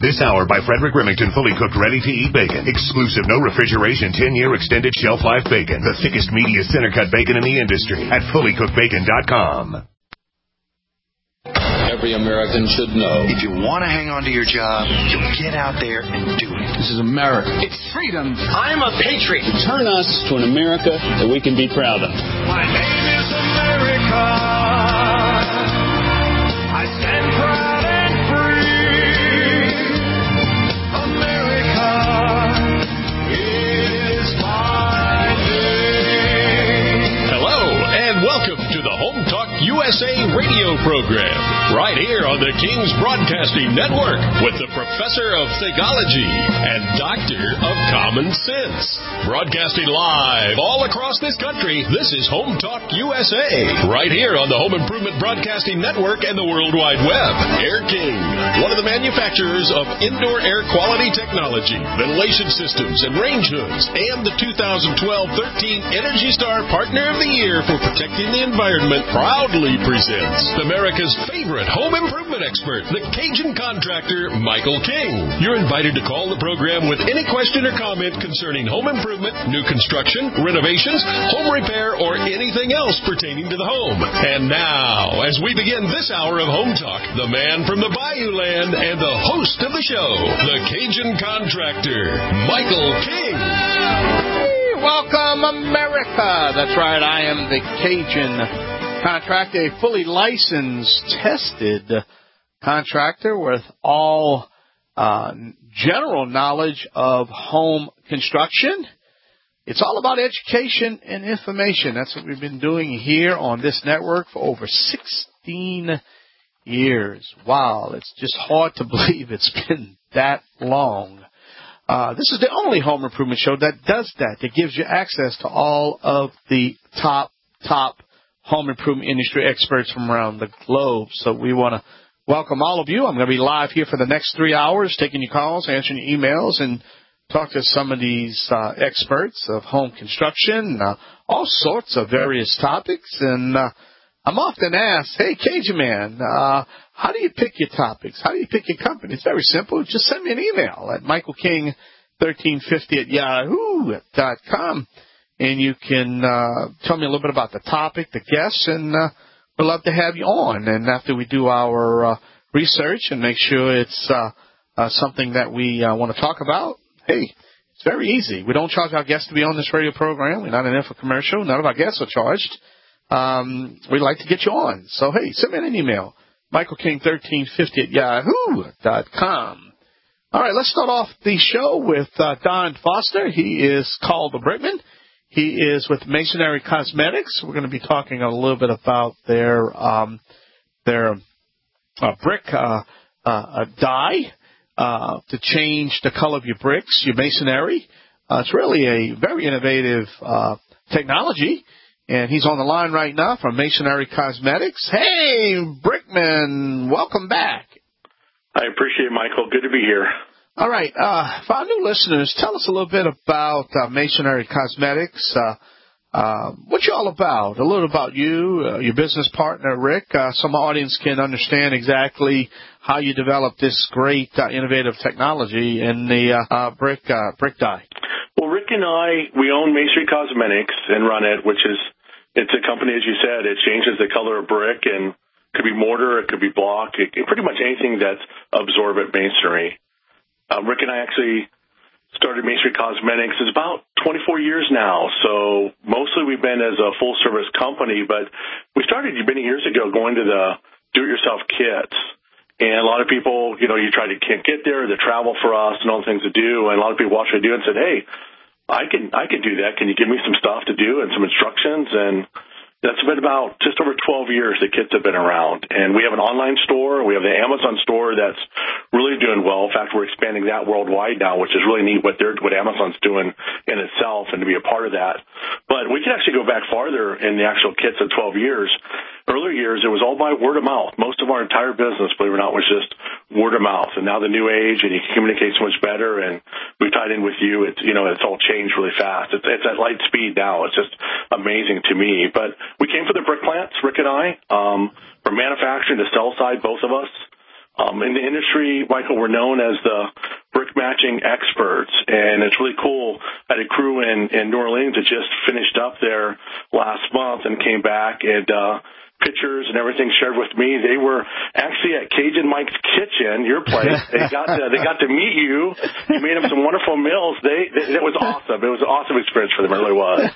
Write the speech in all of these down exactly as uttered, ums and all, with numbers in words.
This hour by Frederick Remington, fully cooked, ready-to-eat bacon. Exclusive, no refrigeration, ten-year extended shelf life bacon. The thickest, meatiest center-cut bacon in the industry at fully cooked bacon dot com. Every American should know. If you want to hang on to your job, you'll get out there and do it. This is America. It's freedom. I'm a patriot. Turn us to an America that we can be proud of. My name is America. I stand proud and free. America is my name. Hello, and welcome to the Home Talk U S A radio program, right here on the King's Broadcasting Network, with the Professor of Thegology and Doctor of Common Sense. Broadcasting live all across this country, this is Home Talk U S A, right here on the Home Improvement Broadcasting Network and the World Wide Web. Air King, one of the manufacturers of indoor air quality technology, ventilation systems, and range hoods, and the two thousand twelve thirteen Energy Star Partner of the Year for protecting the environment, proudly presents America's favorite home improvement expert, the Cajun contractor, Michael King. You're invited to call the program with any question or comment concerning home improvement, new construction, renovations, home repair, or anything else pertaining to the home. And now, as we begin this hour of Home Talk, the man from the Bayou Land and the host of the show, the Cajun contractor, Michael King. Hey, welcome, America. That's right, I am the Cajun contractor, a fully licensed, tested contractor with all uh, general knowledge of home construction. It's all about education and information. That's what we've been doing here on this network for over sixteen years. Wow, it's just hard to believe it's been that long. Uh, this is the only home improvement show that does that, that gives you access to all of the top, top home improvement industry experts from around the globe. So we want to welcome all of you. I'm going to be live here for the next three hours, taking your calls, answering your emails, and talk to some of these uh, experts of home construction, uh, all sorts of various topics. And uh, I'm often asked, hey, Cajun man, uh, how do you pick your topics? How do you pick your company? It's very simple. Just send me an email at michael king thirteen fifty at yahoo dot com. And you can uh, tell me a little bit about the topic, the guests, and uh, we'd love to have you on. And after we do our uh, research and make sure it's uh, uh, something that we uh, want to talk about, hey, it's very easy. We don't charge our guests to be on this radio program. We're not an infomercial. None of our guests are charged. Um, we'd like to get you on. So, hey, send me an email, michael king thirteen fifty at yahoo dot com. All right, let's start off the show with uh, Don Foster. He is called the Brickman. He is with Masonry Cosmetics. We're going to be talking a little bit about their um, their uh, brick uh, uh, dye uh, to change the color of your bricks, your masonry. Uh, it's really a very innovative uh, technology, and he's on the line right now from Masonry Cosmetics. Hey, Brickman, welcome back. I appreciate it, Michael. Good to be here. All right. Uh, for our new listeners, tell us a little bit about uh, Masonry Cosmetics. Uh, uh, what you all about? A little about you, uh, your business partner, Rick, uh, so my audience can understand exactly how you developed this great, uh, innovative technology in the uh, uh, brick uh, brick dye. Well, Rick and I, we own Masonry Cosmetics and run it, which is, it's a company, as you said, it changes the color of brick, and it could be mortar, it could be block, it, it pretty much anything that's absorbent masonry. Uh, Rick and I actually started Masonry Cosmetics. It's about twenty-four years now, so mostly we've been as a full-service company, but we started many years ago going to the do-it-yourself kits, and a lot of people, you know, you try to can't get there, the travel for us and all the things to do, and a lot of people watched me do it and said, hey, I can I can do that. Can you give me some stuff to do and some instructions? And that's been about just over twelve years the kits have been around. And we have an online store. We have the Amazon store that's really doing well. In fact, we're expanding that worldwide now, which is really neat what they're, what Amazon's doing in itself and to be a part of that. But we can actually go back farther in the actual kits of twelve years. Earlier years, it was all by word of mouth. Most of our entire business, believe it or not, was just word of mouth. And now the new age, and you can communicate so much better, and we've tied in with you. It's, you know, it's all changed really fast. It's, it's at light speed now. It's just amazing to me. But we came for the brick plants, Rick and I, um, from manufacturing to sell side, both of us. Um, in the industry, Michael, we're known as the brick matching experts, and it's really cool. I had a crew in, in New Orleans that just finished up there last month and came back, and uh, pictures and everything shared with me. They were actually at Cajun Mike's Kitchen, your place. They got to, they got to meet you. You made them some wonderful meals. They, they it was awesome. It was an awesome experience for them. It really was.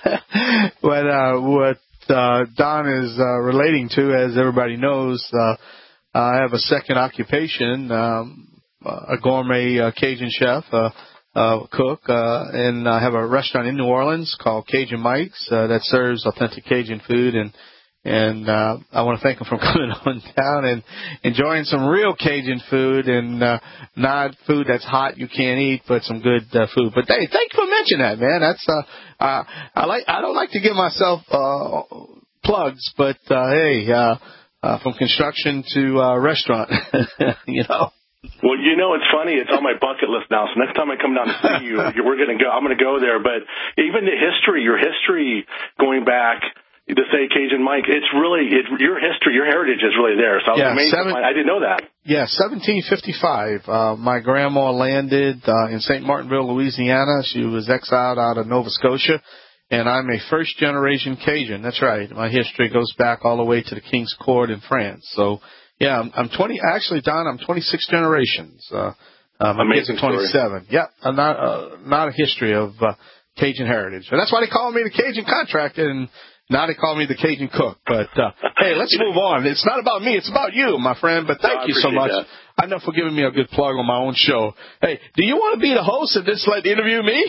But uh, what uh, Don is uh, relating to, as everybody knows, uh, I have a second occupation, um, a gourmet uh, Cajun chef, uh, uh, cook, uh, and I have a restaurant in New Orleans called Cajun Mike's uh, that serves authentic Cajun food, and and uh, I want to thank him for coming on down and enjoying some real Cajun food, and uh, not food that's hot you can't eat, but some good uh, food. But hey, thank you for mentioning that, man. That's uh, uh, I like I don't like to give myself uh, plugs, but uh, hey. Uh, Uh, from construction to uh, restaurant, you know. Well, you know, it's funny. It's on my bucket list now. So next time I come down to see you, we're going to go. I'm going to go there. But even the history, your history going back to say Cajun Mike, it's really it, your history, your heritage is really there. So I was yeah, amazed. Seven, I didn't know that. Yeah, seventeen fifty-five. Uh, my grandma landed uh, in Saint Martinville, Louisiana. She was exiled out of Nova Scotia. And I'm a first-generation Cajun. That's right. My history goes back all the way to the King's Court in France. So, yeah, I'm, I'm twenty. Actually, Don, I'm twenty-six generations. Uh, uh, my kids are twenty-seven. Story. Yeah, I'm not uh, not a history of uh, Cajun heritage. And that's why they call me the Cajun contractor, and now they call me the Cajun cook. But uh, hey, let's move on. It's not about me. It's about you, my friend. But thank no, you so much. That. I know for giving me a good plug on my own show. Hey, do you want to be the host and just let interview me?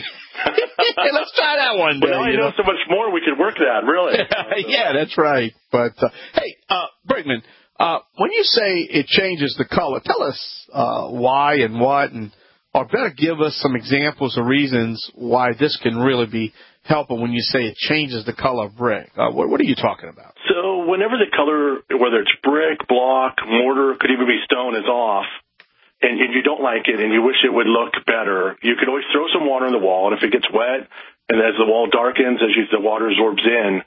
Hey, let's try that one day. Well, now I you know, know so much more. We could work that, really. Yeah, that's right. But uh, hey, uh, Brickman, uh, when you say it changes the color, tell us uh, why and what, and or better give us some examples or reasons why this can really be helpful when you say it changes the color of brick. Uh, what, what are you talking about? So whenever the color, whether it's brick, block, mortar, could even be stone, is off, and, and you don't like it and you wish it would look better, you could always throw some water on the wall, and if it gets wet and as the wall darkens, as you, the water absorbs in,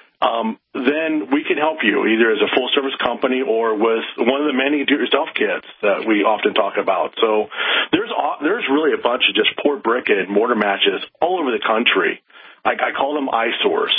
um, then we can help you either as a full-service company or with one of the many do-it-yourself kits that we often talk about. So there's there's really a bunch of just poor brick and mortar matches all over the country. I, I call them eyesores.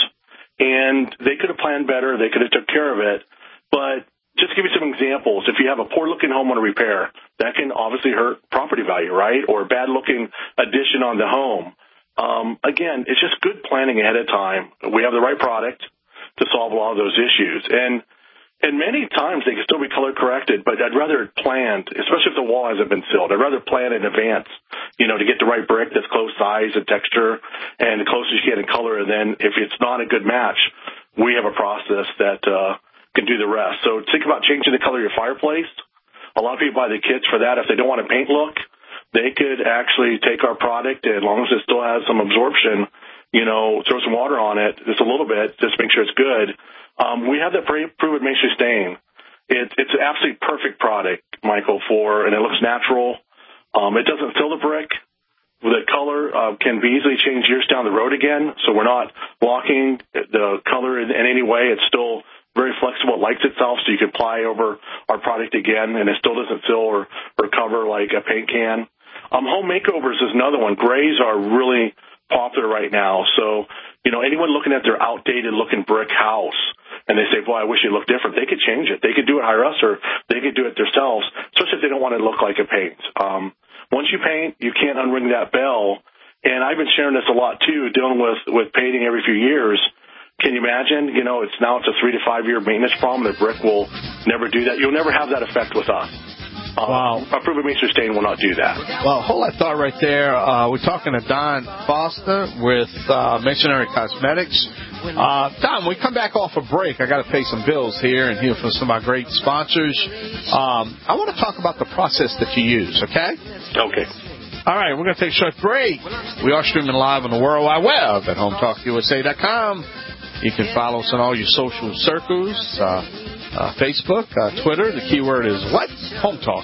And they could have planned better. They could have took care of it. But just to give you some examples, if you have a poor-looking home on a repair, that can obviously hurt property value, right? Or a bad-looking addition on the home. Um, again, it's just good planning ahead of time. We have the right product to solve a lot of those issues. And and many times they can still be color-corrected, but I'd rather it planned, especially if the wall hasn't been sealed. I'd rather plan in advance, you know, to get the right brick that's close size and texture and the closest you get in color. And then if it's not a good match, we have a process that uh, can do the rest. So think about changing the color of your fireplace. A lot of people buy the kits for that. If they don't want a paint look, they could actually take our product, and as long as it still has some absorption, you know, throw some water on it just a little bit, just make sure it's good. Um, we have that proven masonry stain. It, it's an absolutely perfect product, Michael, for, and it looks natural. Um, it doesn't fill the brick. The color uh, can be easily changed years down the road again, so we're not blocking the color in, in any way. It's still very flexible. It lights itself, so you can apply over our product again, and it still doesn't fill or, or cover like a paint can. Um, home makeovers is another one. Grays are really popular right now. So, you know, anyone looking at their outdated-looking brick house, and they say, boy, I wish it looked different, they could change it. They could do it hire us, or they could do it themselves, especially if they don't want it to look like a paint. Um, once you paint, you can't unring that bell. And I've been sharing this a lot, too, dealing with, with painting every few years. Can you imagine? You know, it's now it's a three to five year maintenance problem. The brick will never do that. You'll never have that effect with us. Uh, wow. A proven masonry stain will not do that. Well, hold that thought right there. Uh, we're talking to Don Foster with uh, Masonry Cosmetics. Uh, Don, when we come back off a break, I got to pay some bills here and hear from some of our great sponsors. Um, I want to talk about the process that you use, okay? Okay. All right, we're going to take a short break. We are streaming live on the World Wide Web at home talk U S A dot com. You can follow us on all your social circles. Uh, Uh, Facebook, uh, Twitter. The keyword is what? Home Talk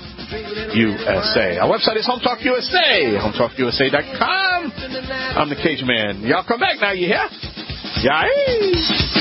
U S A. Our website is Home Talk U S A, home talk U S A dot com. I'm the Cajun Man. Y'all come back now, you hear? Yay!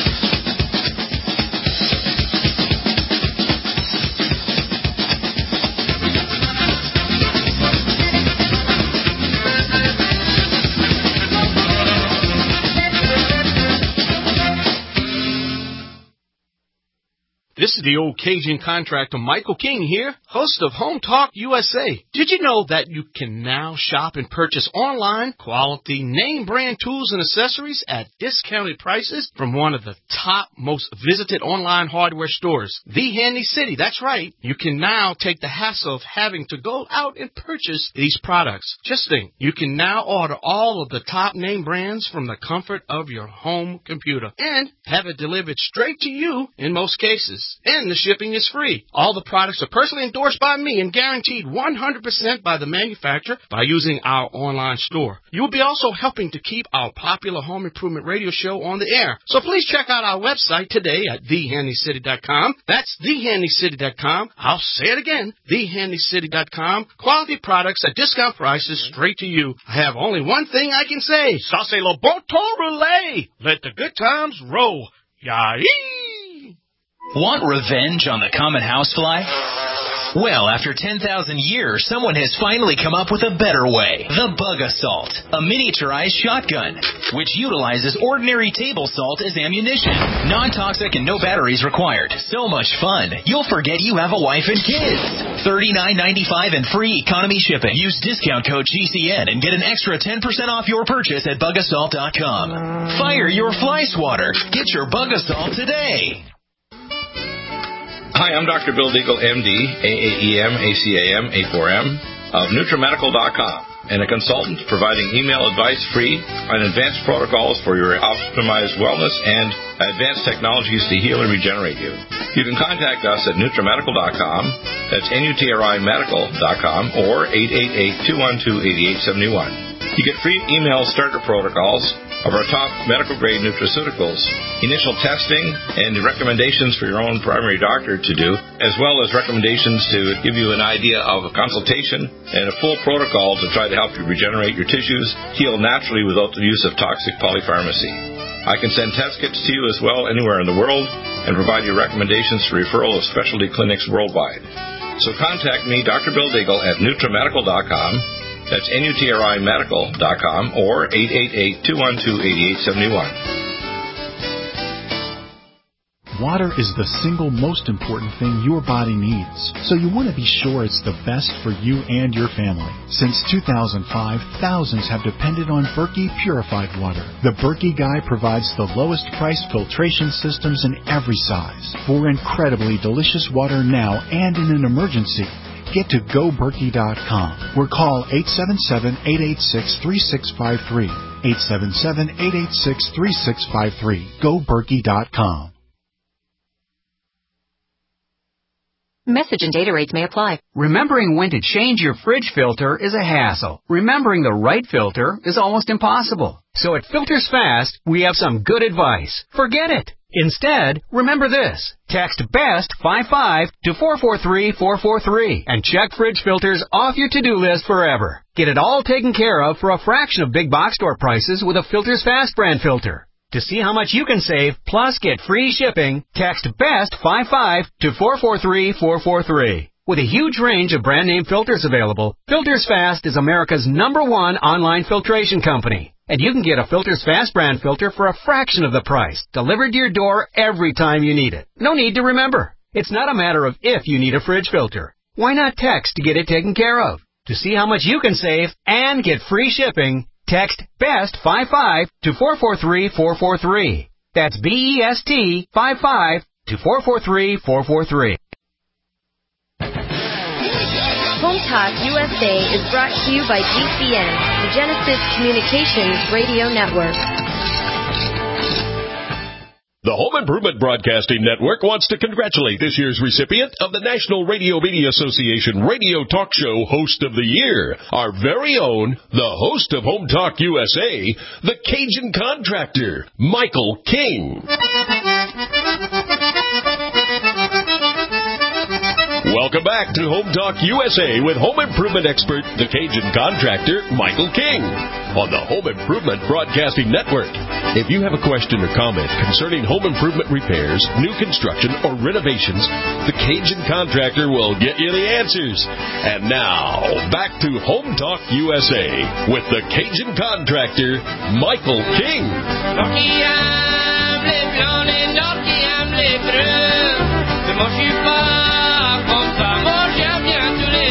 This is the old Cajun contractor Michael King here, host of Home Talk U S A. Did you know that you can now shop and purchase online quality name brand tools and accessories at discounted prices from one of the top most visited online hardware stores, The Handy City? That's right. You can now take the hassle of having to go out and purchase these products. Just think, you can now order all of the top name brands from the comfort of your home computer and have it delivered straight to you in most cases. And the shipping is free. All the products are personally endorsed by me and guaranteed one hundred percent by the manufacturer by using our online store. You'll be also helping to keep our popular home improvement radio show on the air. So please check out our website today at the handy city dot com. That's the handy city dot com. I'll say it again, the handy city dot com. Quality products at discount prices straight to you. I have only one thing I can say. Ça c'est le bon temps roulé. Let the good times roll. Yahee! Want revenge on the common housefly? Well, after ten thousand years, someone has finally come up with a better way. The Bug Assault, a miniaturized shotgun, which utilizes ordinary table salt as ammunition. Non-toxic and no batteries required. So much fun, you'll forget you have a wife and kids. thirty-nine ninety-five and free economy shipping. Use discount code G C N and get an extra ten percent off your purchase at bug assault dot com. Fire your fly swatter. Get your Bug Assault today. Hi, I'm Doctor Bill Deagle, M D, A A E M, A C A M, A four M, of NutriMedical dot com, and a consultant providing email advice free on advanced protocols for your optimized wellness and advanced technologies to heal and regenerate you. You can contact us at NutriMedical dot com, that's N U T R I Medical dot com, or eight eight eight, two one two, eight eight seven one. You get free email starter protocols of our top medical-grade nutraceuticals, initial testing, and the recommendations for your own primary doctor to do, as well as recommendations to give you an idea of a consultation and a full protocol to try to help you regenerate your tissues, heal naturally without the use of toxic polypharmacy. I can send test kits to you as well anywhere in the world and provide you recommendations for referral of specialty clinics worldwide. So contact me, Doctor Bill Deagle, at NutriMedical dot com. That's N U T R I Medical dot com or eight eight eight, two one two, eight eight seven one. Water is the single most important thing your body needs, so you want to be sure it's the best for you and your family. Since two thousand five, thousands have depended on Berkey purified water. The Berkey Guy provides the lowest price filtration systems in every size for incredibly delicious water now and in an emergency. Get to go berkey dot com or call eight seven seven, eight eight six, three six five three. eight seven seven, eight eight six, three six five three. go berkey dot com. Message and data rates may apply. Remembering when to change your fridge filter is a hassle. Remembering the right filter is almost impossible. So at Filters Fast, we have some good advice. Forget it. Instead, remember this. Text BEST fifty-five to four four three, four four three and check fridge filters off your to-do list forever. Get it all taken care of for a fraction of big box store prices with a Filters Fast brand filter. To see how much you can save, plus get free shipping, text BEST fifty-five to four four three, four four three. With a huge range of brand name filters available, Filters Fast is America's number one online filtration company. And you can get a Filters Fast brand filter for a fraction of the price, delivered to your door every time you need it. No need to remember. It's not a matter of if you need a fridge filter. Why not text to get it taken care of? To see how much you can save and get free shipping, text BEST fifty-five to four four three, four four three. That's B E S T fifty-five to four four three, four four three. Home Talk U S A is brought to you by G C N, the Genesis Communications Radio Network. The Home Improvement Broadcasting Network wants to congratulate this year's recipient of the National Radio Media Association Radio Talk Show Host of the Year, our very own, the host of Home Talk U S A, the Cajun Contractor, Michael King. Welcome back to Home Talk U S A with home improvement expert, the Cajun Contractor, Michael King, on the Home Improvement Broadcasting Network. If you have a question or comment concerning home improvement repairs, new construction, or renovations, the Cajun Contractor will get you the answers. And now, back to Home Talk U S A with the Cajun Contractor, Michael King. mochis pas comme ça, moi j'aime bien tous les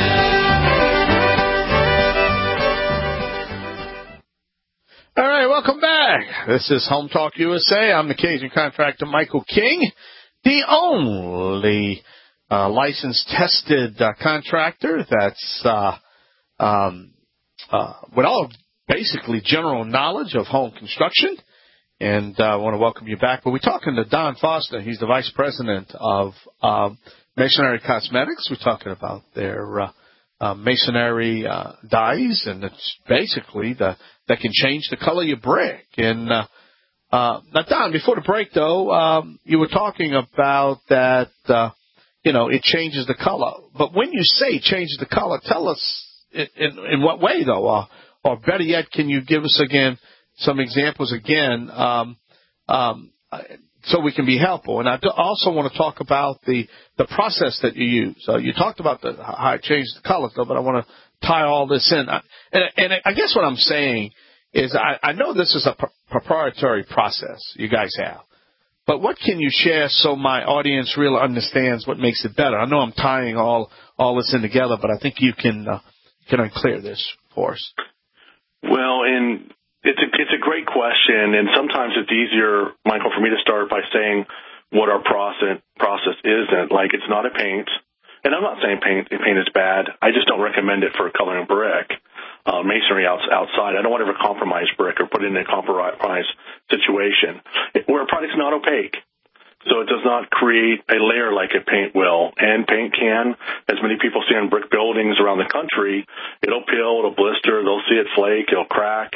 deux. All right, welcome back. This is Home Talk U S A. I'm the Cajun contractor Michael King, the only uh, licensed, tested uh, contractor that's uh, um, uh, with all basically general knowledge of home construction. And uh, I want to welcome you back. But we're talking to Don Foster. He's the vice president of um, Masonry Cosmetics. We're talking about their uh, uh, masonry uh, dyes, and it's basically the that can change the color of your brick. And uh, uh, now, Don, before the break, though, um, you were talking about that, uh, you know, it changes the color. But when you say changes the color, tell us in, in, in what way, though, or, or better yet, can you give us again some examples again, um, um, so we can be helpful. And I also want to talk about the, the process that you use. Uh, you talked about the, how it changes the color, though, but I want to tie all this in. I, and, and I guess what I'm saying is I, I know this is a pr- proprietary process you guys have, but what can you share so my audience really understands what makes it better? I know I'm tying all, all this in together, but I think you can, uh, can unclear this for us. Well, in It's a, it's a great question, and sometimes it's easier, Michael, for me to start by saying what our process process isn't. Like, it's not a paint, and I'm not saying paint paint is bad. I just don't recommend it for coloring brick, uh, masonry outs, outside. I don't want to ever compromise brick or put it in a compromise situation. Where a product's not opaque, so it does not create a layer like a paint will. And paint can, as many people see in brick buildings around the country, it'll peel, it'll blister, they'll see it flake, it'll crack.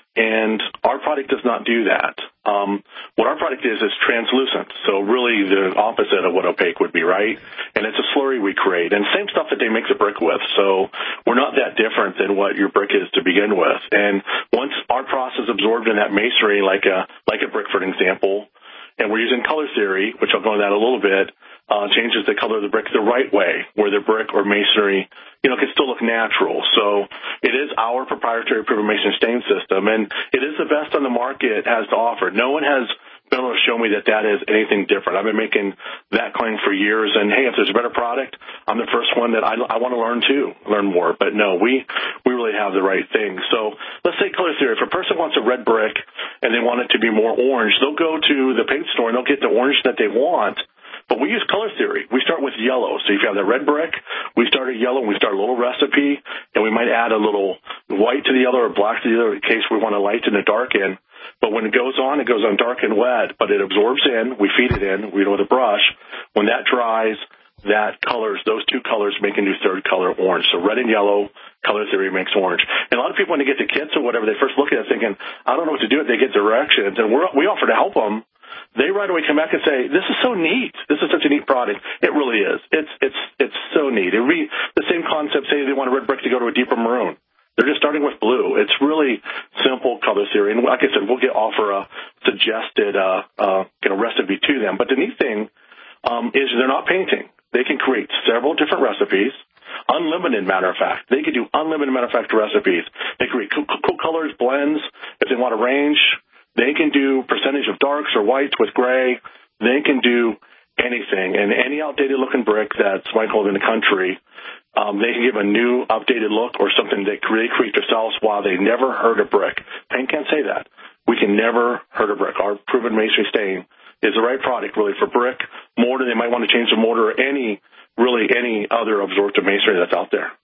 And our product does not do that. Um, what our product is is translucent, so really the opposite of what opaque would be, right? And it's a slurry we create, and same stuff that they make the brick with. So we're not that different than what your brick is to begin with. And once our process is absorbed in that masonry, like a like a brick, for an example, and we're using color theory, which I'll go into that a little bit, uh, changes the color of the brick the right way, where the brick or masonry, you know, can still look natural. So it is our proprietary proven masonry stain system, and it is the best on the market has to offer. No one has been able to show me that that is anything different. I've been making that claim for years, and hey, if there's a better product, I'm the first one that I, I want to learn too, learn more. But no, we, we really have the right thing. So let's say color theory. If a person wants a red brick and they want it to be more orange, they'll go to the paint store and they'll get the orange that they want. But we use color theory. We start with yellow. So if you have the red brick, we start at yellow, and we start a little recipe, and we might add a little white to the yellow or black to the other in case we want to lighten the darken. But when it goes on, it goes on dark and wet, but it absorbs in. We feed it in. We do it with a brush. When that dries, that colors, those two colors make a new third color, orange. So red and yellow, color theory makes orange. And a lot of people, when they get the kits or whatever, they first look at it thinking, I don't know what to do. They get directions, and we're, we offer to help them. They right away come back and say, this is so neat. This is such a neat product. It really is. It's it's it's so neat. It would be the same concept, say they want a red brick to go to a deeper maroon. They're just starting with blue. It's really simple color theory. And like I said, we'll get offer a suggested uh, uh, you know, recipe to them. But the neat thing um, is they're not painting. They can create several different recipes. Unlimited, matter of fact. They can do unlimited manufacturer recipes. They create cool, cool colors, blends. If they want a range, they can do percentage of darks or whites with gray. They can do anything. And any outdated-looking brick that's Michael in the country, um, they can give a new, updated look or something they create, create themselves while they never hurt a brick. Paint can't say that. We can never hurt a brick. Our proven masonry stain is the right product, really, for brick, mortar. They might want to change the mortar or any, really any other absorptive masonry that's out there.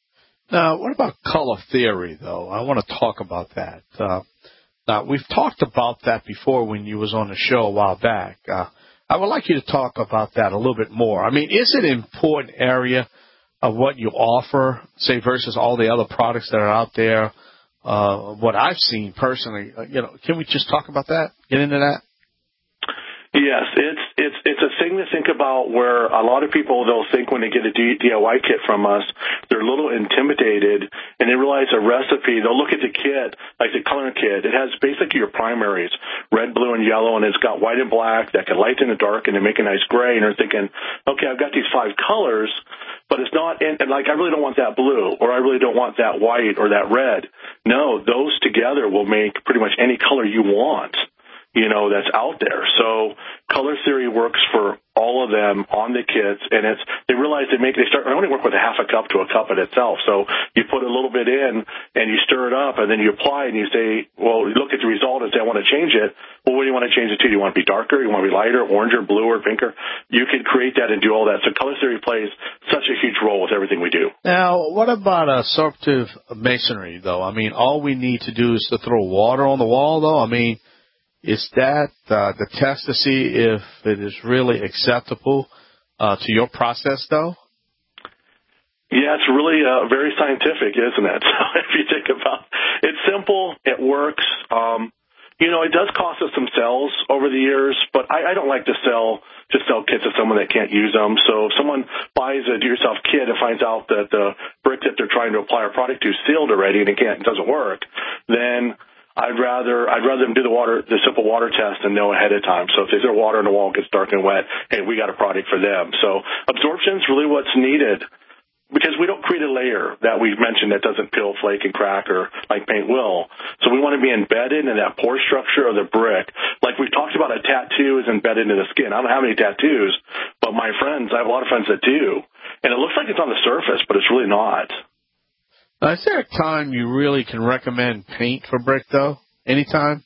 Now, what about color theory, though? I want to talk about that. Uh, Now, we've talked about that before when you was on the show a while back. Uh, I would like you to talk about that a little bit more. I mean, is it an important area of what you offer, say, versus all the other products that are out there? Uh, what I've seen personally, uh, you know, can we just talk about that? Get into that? Yes, it's it's it's a thing to think about where a lot of people, they'll think when they get a D I Y kit from us, they're a little intimidated, and they realize a recipe, they'll look at the kit, like the coloring kit, it has basically your primaries, red, blue, and yellow, and it's got white and black that can lighten the dark and they make a nice gray, and they're thinking, okay, I've got these five colors, but it's not, and, and like, I really don't want that blue, or I really don't want that white or that red. No, those together will make pretty much any color you want. you know, that's out there. So Color Theory works for all of them on the kits, and it's they realize they make they start they only work with a half a cup to a cup in itself. So you put a little bit in and you stir it up, and then you apply and you say, well, you look at the result and say, I want to change it. Well, what do you want to change it to? Do you want to be darker? You want to be lighter, oranger, bluer, pinker? You can create that and do all that. So Color Theory plays such a huge role with everything we do. Now, what about absorptive masonry, though? I mean, all we need to do is to throw water on the wall, though. I mean, is that uh, the test to see if it is really acceptable uh, to your process, though? Yeah, it's really uh, very scientific, isn't it? So if you think about it, it's simple, it works. Um, you know, it does cost us some sales over the years, but I, I don't like to sell just sell kits to someone that can't use them. So if someone buys a do-yourself kit and finds out that the brick that they're trying to apply our product to is sealed already and it can't, it doesn't work, then I'd rather I'd rather them do the water the simple water test and know ahead of time. So if there's water in the wall, it gets dark and wet, hey, we got a product for them. So absorption is really what's needed, because we don't create a layer that we've mentioned that doesn't peel, flake, and crack or like paint will. So we want to be embedded in that pore structure of the brick. Like we've talked about, a tattoo is embedded into the skin. I don't have any tattoos, but my friends, I have a lot of friends that do. And it looks like it's on the surface, but it's really not. Uh, is there a time you really can recommend paint for brick, though? Anytime?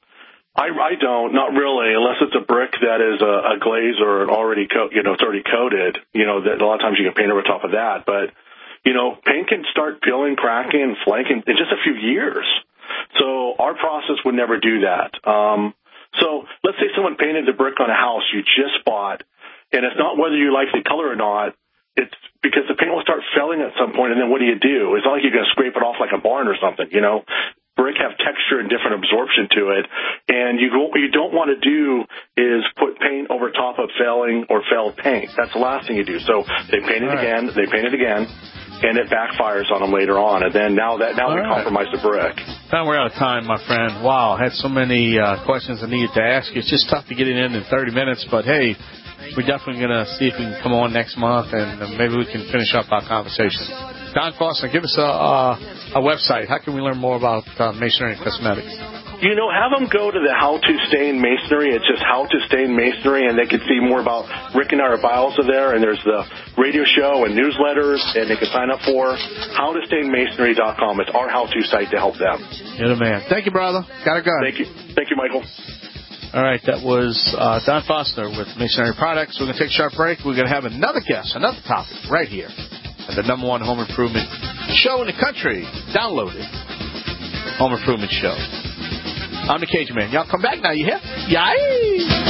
I, I don't, not really, unless it's a brick that is a, a glaze or an already, co- you know, it's already coated. You know, that a lot of times you can paint over top of that. But, you know, paint can start peeling, cracking, flaking in just a few years. So our process would never do that. Um, so let's say someone painted the brick on a house you just bought, and it's not whether you like the color or not. It's because the paint will start felling at some point, and then what do you do? It's not like you're going to scrape it off like a barn or something, you know. Brick have texture and different absorption to it, and you what you don't want to do is put paint over top of failing or failed paint. That's the last thing you do. So they paint it again, they paint it again, and it backfires on them later on. And then now that now All we right. compromise the brick. Now we're out of time, my friend. Wow, I had so many uh, questions I needed to ask you. It's just tough to get it in in thirty minutes, but hey, we're definitely going to see if we can come on next month, and maybe we can finish up our conversation. Don Foster, give us a, a, a website. How can we learn more about uh, masonry and cosmetics? You know, have them go to the How to Stain Masonry. It's just How to Stain Masonry, and they can see more about Rick and our bios are there, and there's the radio show and newsletters, and they can sign up for how to stain masonry dot com. It's our how-to site to help them. You're the man. Thank you, brother. Got it going. Thank you. Thank you, Michael. All right, that was uh, Don Foster with Masonry Products. We're going to take a short break. We're going to have another guest, another topic right here at the number one home improvement show in the country. Download it. Home Improvement Show. I'm the Cajun Man. Y'all come back now, you hear? Yay!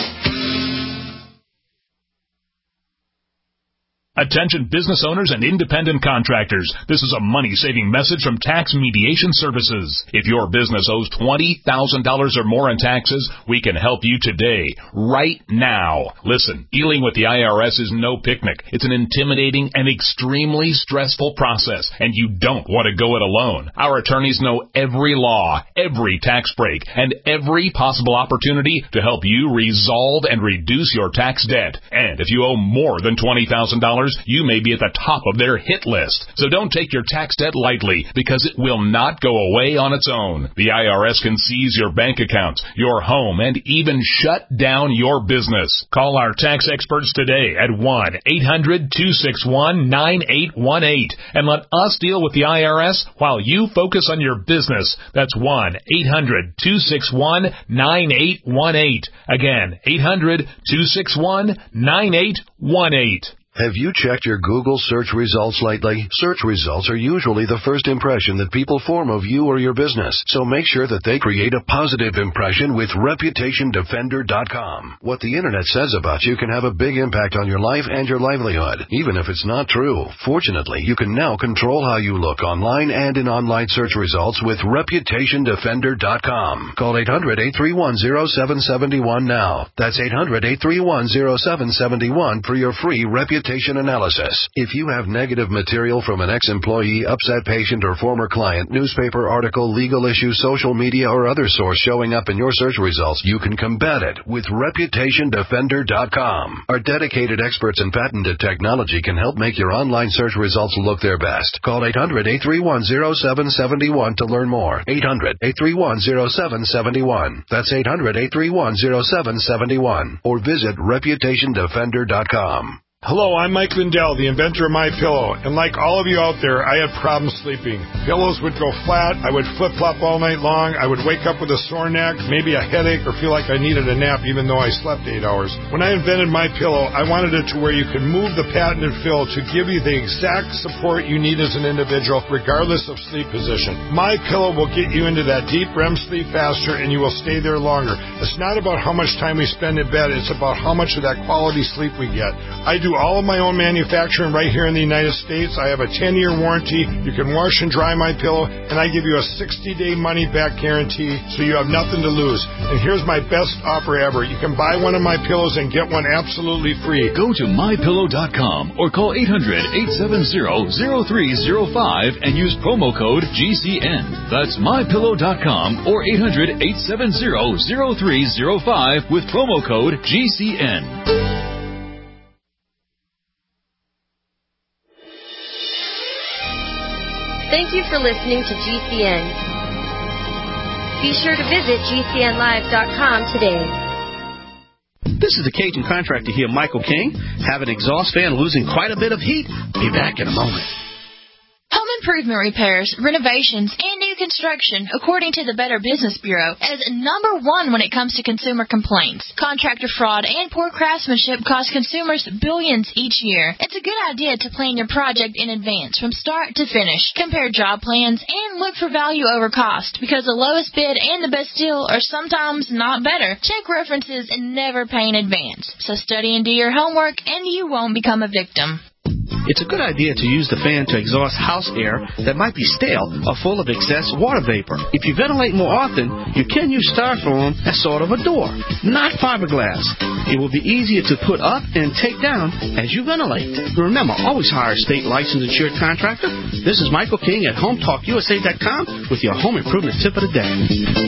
Attention business owners and independent contractors. This is a money-saving message from Tax Mediation Services. If your business owes twenty thousand dollars or more in taxes, we can help you today, right now. Listen, dealing with the I R S is no picnic. It's an intimidating and extremely stressful process, and you don't want to go it alone. Our attorneys know every law, every tax break, and every possible opportunity to help you resolve and reduce your tax debt. And if you owe more than twenty thousand dollars, you may be at the top of their hit list. So don't take your tax debt lightly, because it will not go away on its own. The I R S can seize your bank accounts, your home, and even shut down your business. Call our tax experts today at one eight hundred two six one nine eight one eight and let us deal with the I R S while you focus on your business. That's one eight hundred two six one nine eight one eight. Again, eight hundred two six one nine eight one eight. Have you checked your Google search results lately? Search results are usually the first impression that people form of you or your business, so make sure that they create a positive impression with reputation defender dot com. What the Internet says about you can have a big impact on your life and your livelihood, even if it's not true. Fortunately, you can now control how you look online and in online search results with reputation defender dot com. Call eight hundred eight three one zero seven seven one now. That's eight hundred eight three one zero seven seven one for your free Reputation reputation analysis. If you have negative material from an ex-employee, upset patient, or former client, newspaper article, legal issue, social media, or other source showing up in your search results, you can combat it with reputation defender dot com. Our dedicated experts in patented technology can help make your online search results look their best. Call eight hundred, eight three one, zero seven seven one to learn more. eight hundred, eight three one, zero seven seven one. That's eight hundred, eight three one, zero seven seven one. Or visit reputation defender dot com. Hello, I'm Mike Lindell, the inventor of MyPillow, and like all of you out there, I had problems sleeping. Pillows would go flat, I would flip-flop all night long, I would wake up with a sore neck, maybe a headache, or feel like I needed a nap even though I slept eight hours. When I invented MyPillow, I wanted it to where you could move the patented fill to give you the exact support you need as an individual, regardless of sleep position. MyPillow will get you into that deep R E M sleep faster, and you will stay there longer. It's not about how much time we spend in bed, it's about how much of that quality sleep we get. I do all of my own manufacturing right here in the United States. I have a ten-year warranty. You can wash and dry my pillow, and I give you a sixty-day money-back guarantee, so you have nothing to lose. And here's my best offer ever. You can buy one of my pillows and get one absolutely free. Go to my pillow dot com or call eight hundred, eight seven zero, zero three zero five and use promo code G C N. That's my pillow dot com or eight hundred, eight seven zero, zero three zero five with promo code G C N. Thank you for listening to G C N. Be sure to visit G C N live dot com today. This is the Cajun contractor here, Michael King. Have an exhaust fan losing quite a bit of heat? Be back in a moment. Home improvement repairs, renovations, and new construction, according to the Better Business Bureau, is number one when it comes to consumer complaints. Contractor fraud and poor craftsmanship cost consumers billions each year. It's a good idea to plan your project in advance from start to finish. Compare job plans and look for value over cost, because the lowest bid and the best deal are sometimes not better. Check references and never pay in advance. So study and do your homework, and you won't become a victim. It's a good idea to use the fan to exhaust house air that might be stale or full of excess water vapor. If you ventilate more often, you can use styrofoam as sort of a door, not fiberglass. It will be easier to put up and take down as you ventilate. Remember, always hire a state licensed insured contractor. This is Michael King at home talk U S A dot com with your home improvement tip of the day.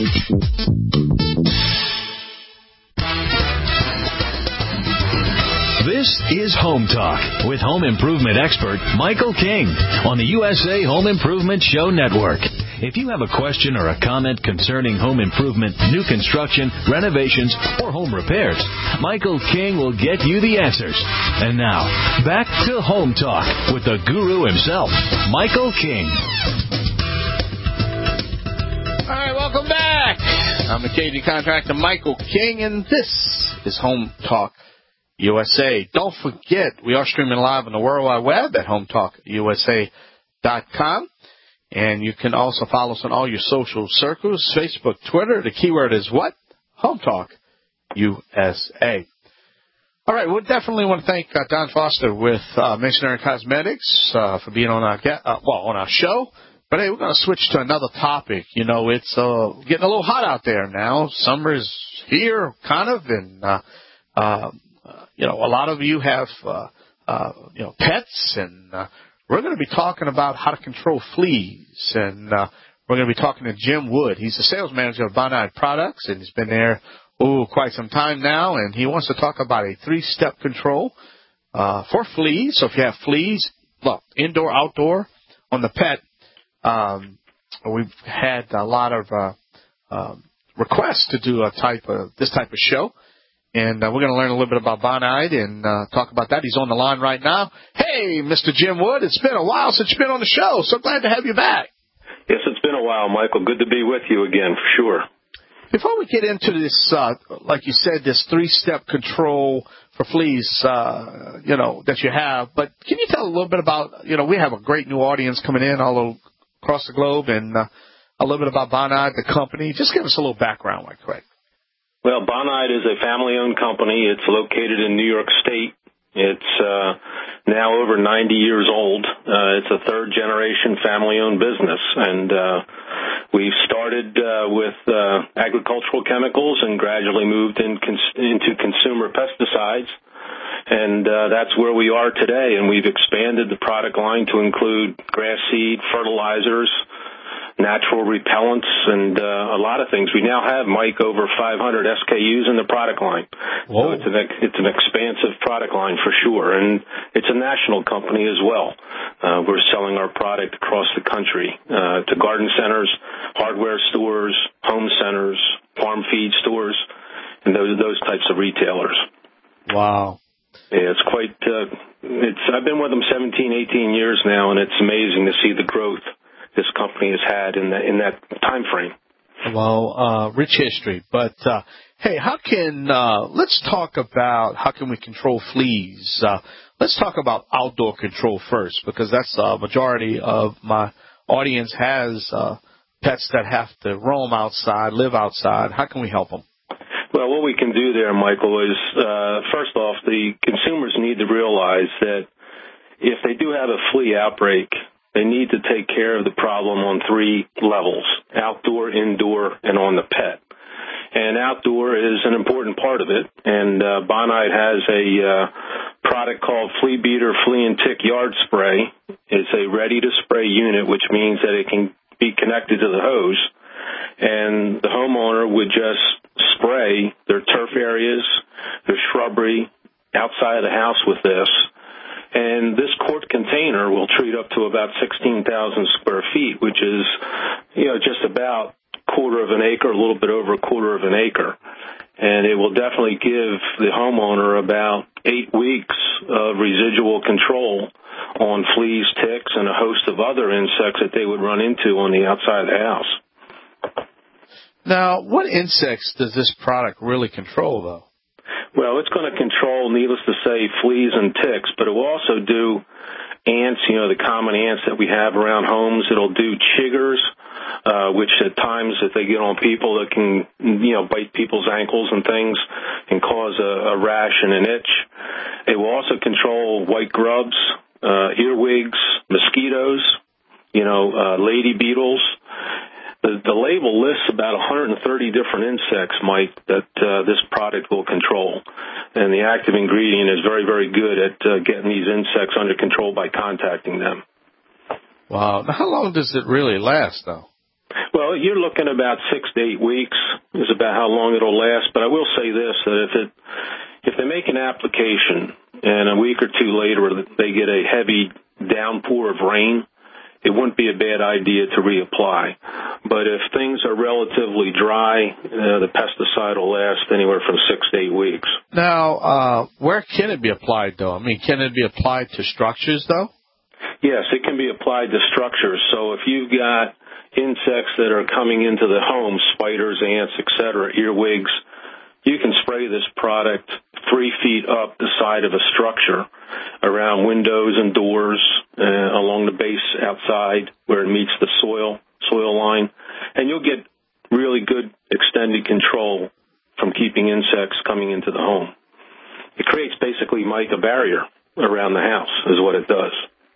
This is Home Talk with home improvement expert Michael King on the U S A Home Improvement Show Network. If you have a question or a comment concerning home improvement, new construction, renovations, or home repairs, Michael King will get you the answers. And now, back to Home Talk with the guru himself, Michael King. All right, welcome back. I'm the Cajun contractor Michael King, and this is Home Talk U S A. Don't forget, we are streaming live on the World Wide Web at home talk U S A dot com. And you can also follow us on all your social circles, Facebook, Twitter. The keyword is what? Home Talk U S A. All right, we definitely want to thank uh, Don Foster with uh, Missionary Cosmetics uh, for being on our uh, well on our show. But hey, we're going to switch to another topic. You know, it's uh, getting a little hot out there now. Summer is here, kind of, and uh, uh, you know, a lot of you have, uh, uh, you know, pets, and uh, we're going to be talking about how to control fleas. And uh, we're going to be talking to Jim Wood. He's the sales manager of Bonide Products, and he's been there, oh, quite some time now. And he wants to talk about a three-step control uh, for fleas. So if you have fleas, well, indoor, outdoor, on the pet, um, we've had a lot of uh, uh, requests to do a type of this type of show. And uh, we're going to learn a little bit about Bonide and uh, talk about that. He's on the line right now. Hey, Mister Jim Wood, it's been a while since you've been on the show. So glad to have you back. Yes, it's been a while, Michael. Good to be with you again, for sure. Before we get into this, uh, like you said, this three-step control for fleas, uh, you know, that you have. But can you tell a little bit about, you know, we have a great new audience coming in all over, across the globe, and uh, a little bit about Bonide, the company. Just give us a little background, like Craig. Well, Bonide is a family-owned company. It's located in New York State. It's uh, now over ninety years old. Uh, it's a third-generation family-owned business, and uh, we've started uh, with uh, agricultural chemicals and gradually moved in cons- into consumer pesticides. And uh, that's where we are today, and we've expanded the product line to include grass seed, fertilizers, natural repellents, and uh, a lot of things. We now have, Mike, over five hundred S K Us in the product line. Whoa. So it's an, it's an expansive product line for sure, and it's a national company as well. Uh, we're selling our product across the country uh, to garden centers, hardware stores, home centers, farm feed stores, and those those types of retailers. Wow. Yeah, it's quite, uh, it's, I've been with them seventeen, eighteen years now, and it's amazing to see the growth this company has had in that, in that time frame. Well, uh, rich history. But, uh, hey, how can, uh, let's talk about how can we control fleas. Uh, let's talk about outdoor control first, because that's a uh, majority of my audience has uh, pets that have to roam outside, live outside. How can we help them? Well, what we can do there, Michael, is, uh, first off, the consumers need to realize that if they do have a flea outbreak, they need to take care of the problem on three levels: outdoor, indoor, and on the pet. And outdoor is an important part of it. And uh, Bonide has a uh, product called Flea Beater Flea and Tick Yard Spray. It's a ready-to-spray unit, which means that it can be connected to the hose. And the homeowner would just spray their turf areas, their shrubbery outside of the house with this. And this quart container will treat up to about sixteen thousand square feet, which is, you know, just about a quarter of an acre, a little bit over a quarter of an acre. And it will definitely give the homeowner about eight weeks of residual control on fleas, ticks, and a host of other insects that they would run into on the outside of the house. Now, what insects does this product really control, though? Well, it's going to control, needless to say, fleas and ticks, but it will also do ants, you know, the common ants that we have around homes. It'll do chiggers, uh, which at times, if they get on people, it can, you know, bite people's ankles and things and cause a, a rash and an itch. It will also control white grubs, uh, earwigs, mosquitoes, you know, uh, lady beetles. The, the label lists about one hundred thirty different insects, Mike, that uh, this product will control. And the active ingredient is very, very good at uh, getting these insects under control by contacting them. Wow. Now, how long does it really last, though? Well, you're looking about six to eight weeks is about how long it'll last. But I will say this, that if it if they make an application and a week or two later they get a heavy downpour of rain, it wouldn't be a bad idea to reapply. But if things are relatively dry, uh, the pesticide will last anywhere from six to eight weeks. Now, uh, where can it be applied, though? I mean, can it be applied to structures, though? Yes, it can be applied to structures. So if you've got insects that are coming into the home, spiders, ants, et cetera, earwigs, you can spray this product three feet up the side of a structure, around windows and doors, uh, along the base outside where it meets the soil soil line, and you'll get really good extended control from keeping insects coming into the home. It creates basically, Mike, a barrier around the house is what it does.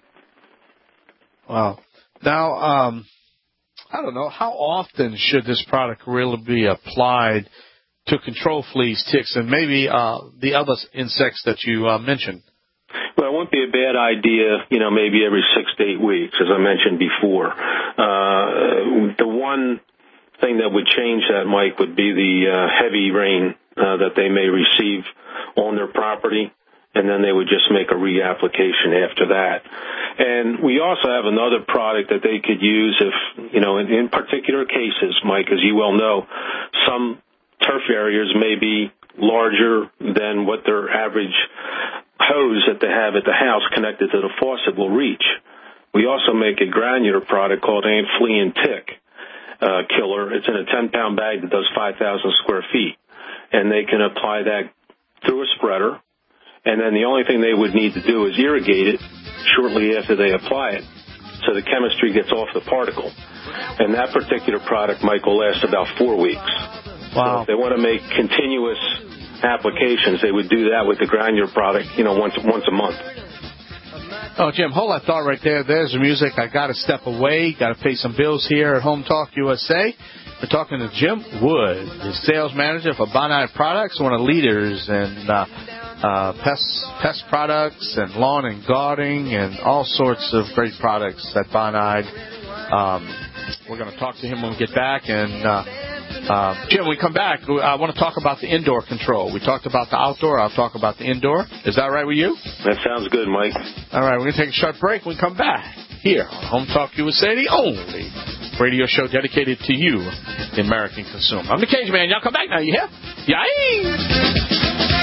Wow. Now, um, I don't know, how often should this product really be applied to control fleas, ticks, and maybe uh, the other insects that you uh, mentioned? Well, it wouldn't be a bad idea, you know, maybe every six to eight weeks, as I mentioned before. Uh, the one thing that would change that, Mike, would be the uh, heavy rain uh, that they may receive on their property, and then they would just make a reapplication after that. And we also have another product that they could use if, you know, in, in particular cases, Mike, as you well know, some turf areas may be larger than what their average hose that they have at the house connected to the faucet will reach. We also make a granular product called Ant Flea and Tick uh, Killer. It's in a ten-pound bag that does five thousand square feet, and they can apply that through a spreader, and then the only thing they would need to do is irrigate it shortly after they apply it so the chemistry gets off the particle. And that particular product, Mike, will last about four weeks. Wow. So if they want to make continuous applications, they would do that with the granular product, you know, once once a month. Oh, Jim, hold that thought right there. There's the music. I got to step away. Got to pay some bills here at Home Talk U S A. We're talking to Jim Wood, the sales manager for Bonide Products, one of the leaders in uh, uh, pest pest products and lawn and gardening and all sorts of great products at Bonide. Um, we're going to talk to him when we get back. And, uh, uh, Jim, when we come back, I want to talk about the indoor control. We talked about the outdoor. I'll talk about the indoor. Is that right with you? That sounds good, Mike. All right, we're going to take a short break when we come back here on Home Talk U S A, the only radio show dedicated to you, the American consumer. I'm the Cajun Man. Y'all come back now, you hear? Yay!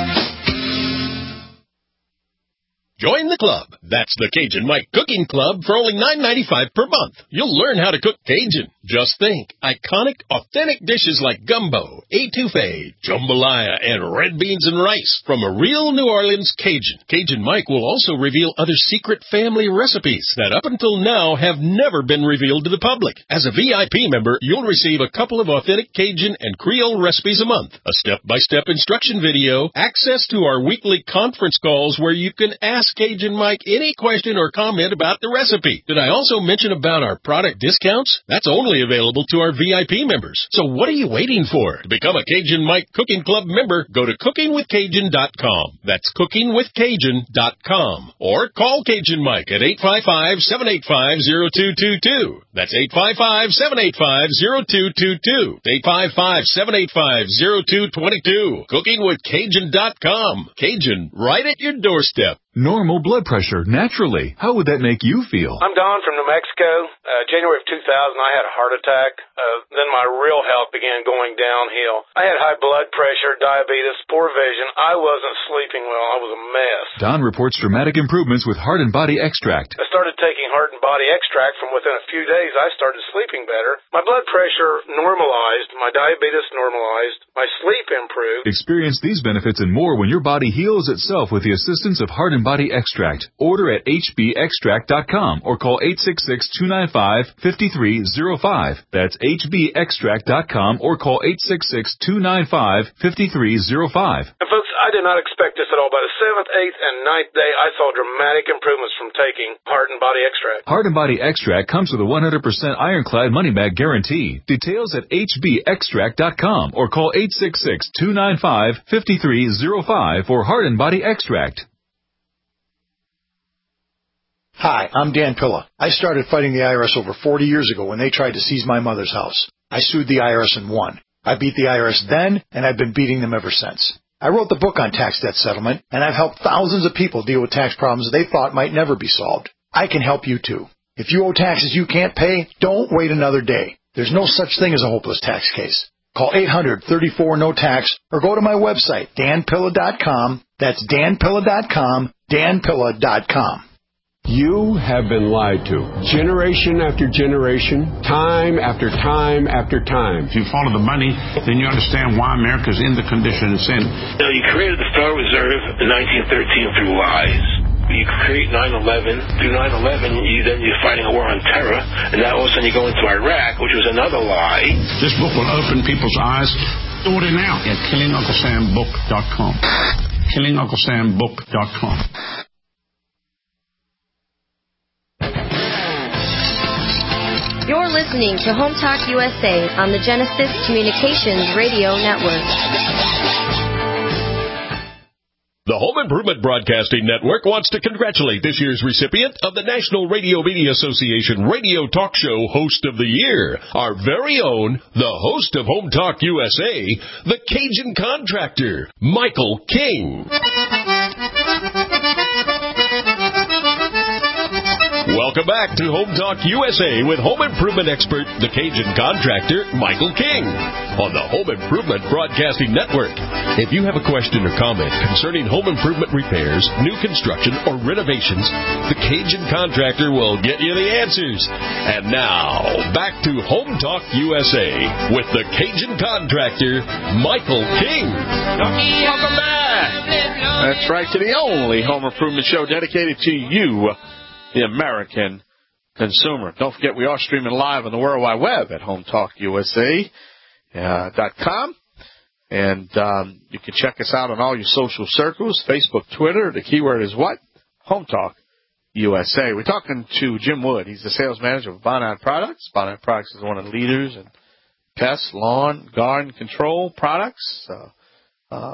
Join the club. That's the Cajun Mike Cooking Club for only nine ninety-five per month. You'll learn how to cook Cajun. Just think, iconic, authentic dishes like gumbo, etouffee, jambalaya, and red beans and rice from a real New Orleans Cajun. Cajun Mike will also reveal other secret family recipes that up until now have never been revealed to the public. As a V I P member, you'll receive a couple of authentic Cajun and Creole recipes a month, a step-by-step instruction video, access to our weekly conference calls where you can ask Cajun Mike any question or comment about the recipe. Did I also mention about our product discounts? That's only available to our V I P members. So what are you waiting for? To become a Cajun Mike Cooking Club member, go to cooking with cajun dot com. That's cooking with cajun dot com. Or call Cajun Mike at eight five five, seven eight five, zero two two two. That's eight five five, seven eight five, zero two two two. eight five five, seven eight five, zero two two two. cooking with cajun dot com. Cajun, right at your doorstep. Normal blood pressure, naturally. How would that make you feel? I'm Don from New Mexico. Uh, January of two thousand, I had a heart attack. Uh, then my real health began going downhill. I had high blood pressure, diabetes, poor vision. I wasn't sleeping well. I was a mess. Don reports dramatic improvements with Heart and Body Extract. I started taking Heart and Body Extract. From within a few days, I started sleeping better. My blood pressure normalized. My diabetes normalized. My sleep improved. Experience these benefits and more when your body heals itself with the assistance of Heart and Body Extract. Order at h b extract dot com or call eight six six, two nine five, five three zero five. That's h b extract dot com or call eight six six, two nine five, five three zero five. And folks, I did not expect this at all. By the seventh, eighth, and ninth day, I saw dramatic improvements from taking Heart and Body Extract. Heart and Body Extract comes with a one hundred percent ironclad money-back guarantee. Details at h b extract dot com or call eight six six, two nine five, five three zero five for Heart and Body Extract. Hi, I'm Dan Pilla. I started fighting the I R S over forty years ago when they tried to seize my mother's house. I sued the I R S and won. I beat the I R S then, and I've been beating them ever since. I wrote the book on tax debt settlement, and I've helped thousands of people deal with tax problems they thought might never be solved. I can help you too. If you owe taxes you can't pay, don't wait another day. There's no such thing as a hopeless tax case. Call eight hundred, thirty-four, no tax or go to my website, dan pilla dot com. That's dan pilla dot com, dan pilla dot com. You have been lied to. Generation after generation, time after time after time. If you follow the money, then you understand why America's in the condition it's in. You know, you created the Federal Reserve in nineteen thirteen through lies. You create nine eleven. Through nine eleven, you, then you're fighting a war on terror. And now all of a sudden you go into Iraq, which was another lie. This book will open people's eyes. Order now at killing uncle sam book dot com. killing uncle sam book dot com. You're listening to Home Talk U S A on the Genesis Communications Radio Network. The Home Improvement Broadcasting Network wants to congratulate this year's recipient of the National Radio Media Association Radio Talk Show Host of the Year, our very own, the host of Home Talk U S A, the Cajun Contractor, Michael King. Welcome back to Home Talk U S A with home improvement expert, the Cajun Contractor, Michael King, on the Home Improvement Broadcasting Network. If you have a question or comment concerning home improvement repairs, new construction, or renovations, the Cajun Contractor will get you the answers. And now, back to Home Talk U S A with the Cajun Contractor, Michael King. Welcome back. That's right, to the only home improvement show dedicated to you, the American consumer. Don't forget, we are streaming live on the World Wide Web at home talk u s a dot com. And um, you can check us out on all your social circles, Facebook, Twitter. The keyword is what? Home Talk U S A. We're talking to Jim Wood. He's the sales manager of Bonide Products. Bonide Products is one of the leaders in pest, lawn, garden control products. Uh, um,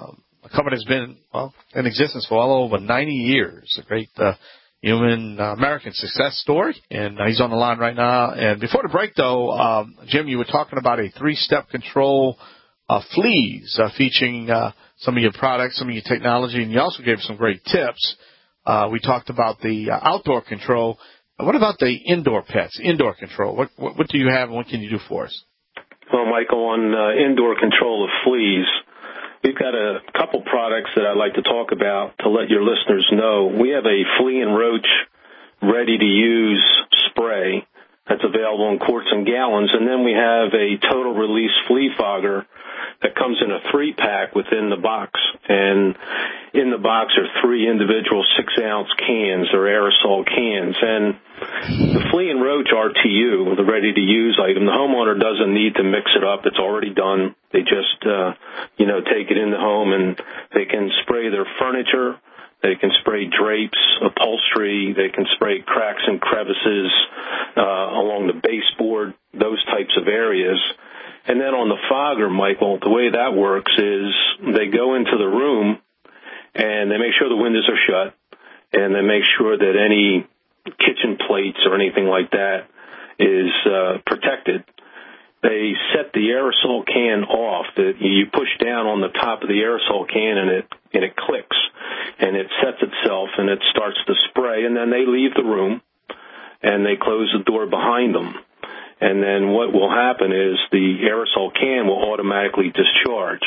a company that's been, well, in existence for well over ninety years. A great uh, human uh, American success story. And uh, he's on the line right now. And before the break, though, um, Jim, you were talking about a three-step control uh, fleas uh, featuring uh, some of your products, some of your technology, and you also gave some great tips. Uh, we talked about the uh, outdoor control. What about the indoor pets, indoor control? What, what, what do you have and what can you do for us? Well, Michael, on uh, indoor control of fleas, we've got a couple products that I'd like to talk about to let your listeners know. We have a flea and roach ready-to-use spray that's available in quarts and gallons, and then we have a total release flea fogger that comes in a three-pack within the box. And in the box are three individual six-ounce cans or aerosol cans. And the flea and roach R T U, the ready-to-use item, the homeowner doesn't need to mix it up. It's already done. They just, uh, you know, take it in the home, and they can spray their furniture. They can spray drapes, upholstery. They can spray cracks and crevices uh, along the baseboard, those types of areas. And then on the fogger, Michael, the way that works is they go into the room and they make sure the windows are shut, and they make sure that any kitchen plates or anything like that is uh, protected. They set the aerosol can off. That you push down on the top of the aerosol can and it and it clicks, and it sets itself and it starts to spray. And then they leave the room and they close the door behind them. And then what will happen is the aerosol can will automatically discharge.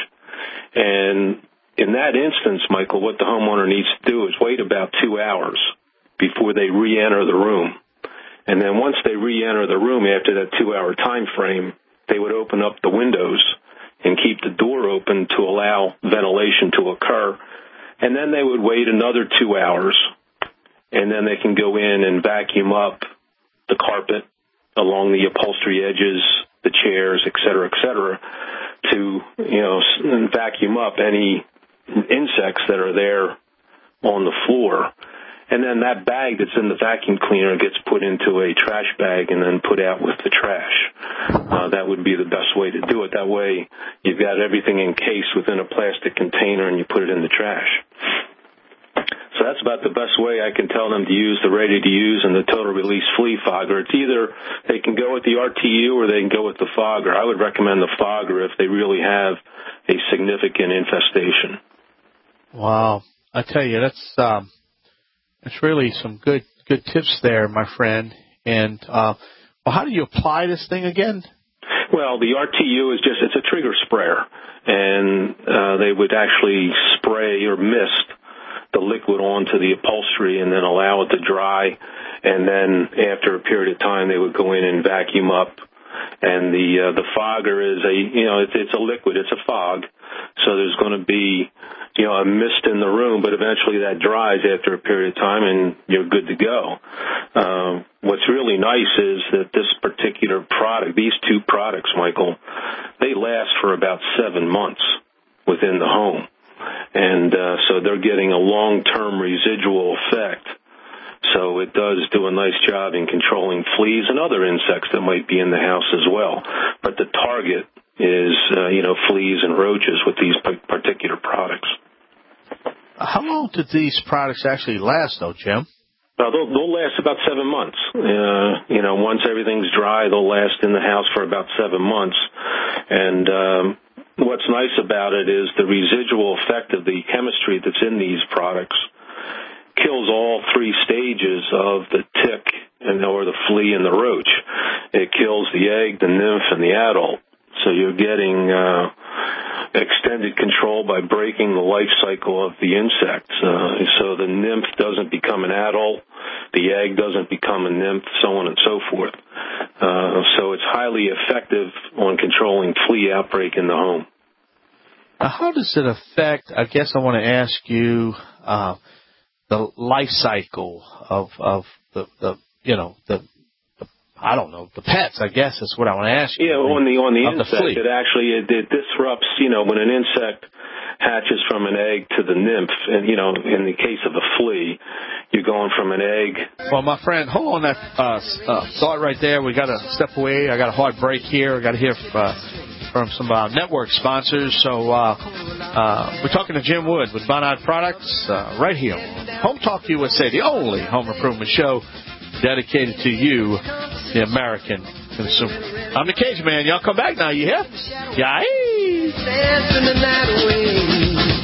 And in that instance, Michael, what the homeowner needs to do is wait about two hours before they re-enter the room. And then once they re-enter the room after that two-hour time frame, they would open up the windows and keep the door open to allow ventilation to occur. And then they would wait another two hours, and then they can go in and vacuum up the carpet along the upholstery edges, the chairs, et cetera, et cetera, to, you know, vacuum up any insects that are there on the floor. And then that bag that's in the vacuum cleaner gets put into a trash bag and then put out with the trash. Uh, that would be the best way to do it. That way you've got everything encased within a plastic container and you put it in the trash. So that's about the best way I can tell them to use the ready-to-use and the total release flea fogger. It's either they can go with the R T U or they can go with the fogger. I would recommend the fogger if they really have a significant infestation. Wow. I tell you, that's um, that's really some good good tips there, my friend. And uh, well, how do you apply this thing again? Well, the R T U is just, it's a trigger sprayer, and uh, they would actually spray or mist the liquid onto the upholstery and then allow it to dry, and then after a period of time they would go in and vacuum up. And the uh, the fogger is a, you know, it's, it's a liquid, it's a fog, so there's going to be, you know, a mist in the room, but eventually that dries after a period of time and you're good to go. Uh, what's really nice is that this particular product, these two products, Michael, they last for about seven months within the home. And uh, so they're getting a long-term residual effect. So it does do a nice job in controlling fleas and other insects that might be in the house as well. But the target is, uh, you know, fleas and roaches with these particular products. How long do these products actually last, though, Jim? Well, they'll, they'll last about seven months. Uh, you know, once everything's dry, they'll last in the house for about seven months. And um, what's nice about it is the residual effect of the chemistry that's in these products kills all three stages of the tick and or the flea and the roach. It kills the egg, the nymph, and the adult. So you're getting uh, extended control by breaking the life cycle of the insect. Uh, so the nymph doesn't become an adult, the egg doesn't become a nymph, so on and so forth. Uh, so it's highly effective on controlling flea outbreak in the home. Now, how does it affect, I guess I want to ask you, uh, the life cycle of, of the, the, you know, the, the, I don't know, the pets, I guess is what I want to ask you. Yeah, on the, on the insect, the it actually, it, it disrupts, you know, when an insect hatches from an egg to the nymph, and, you know, in the case of a flea, you're going from an egg. Well, my friend, hold on that uh, uh, thought right there. We got to step away. I got a hard break here. I got to hear uh, from some of our network sponsors. So uh, uh, we're talking to Jim Wood with Bonide Products uh, right here on Home Talk U S A, the only home improvement show dedicated to you, the American consumer. I'm the Cajun Man. Y'all come back now. You hear? Yeah. Dancing the night away.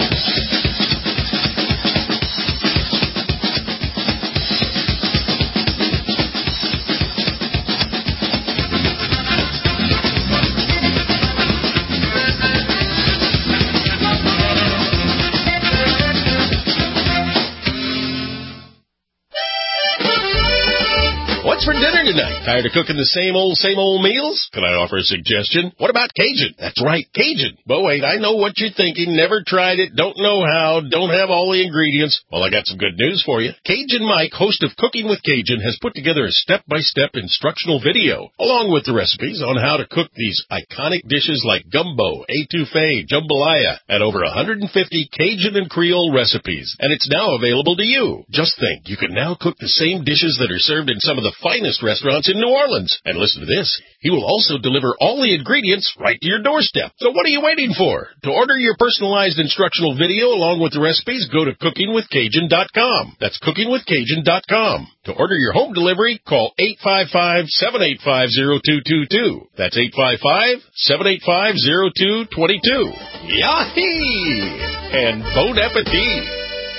What's for dinner tonight? Tired of cooking the same old, same old meals? Can I offer a suggestion? What about Cajun? That's right, Cajun. But wait, I know what you're thinking. Never tried it, don't know how, don't have all the ingredients. Well, I got some good news for you. Cajun Mike, host of Cooking with Cajun, has put together a step-by-step instructional video, along with the recipes on how to cook these iconic dishes like gumbo, etouffee, jambalaya, and over one hundred fifty Cajun and Creole recipes. And it's now available to you. Just think, you can now cook the same dishes that are served in some of the finest restaurants in New Orleans. And listen to this. He will also deliver all the ingredients right to your doorstep. So what are you waiting for? To order your personalized instructional video along with the recipes, go to cooking with cajun dot com. That's cooking with cajun dot com. To order your home delivery, call eight five five, seven eight five, zero two two two. That's eight five five, seven eight five, zero two two two. Yahee! And bon appetit!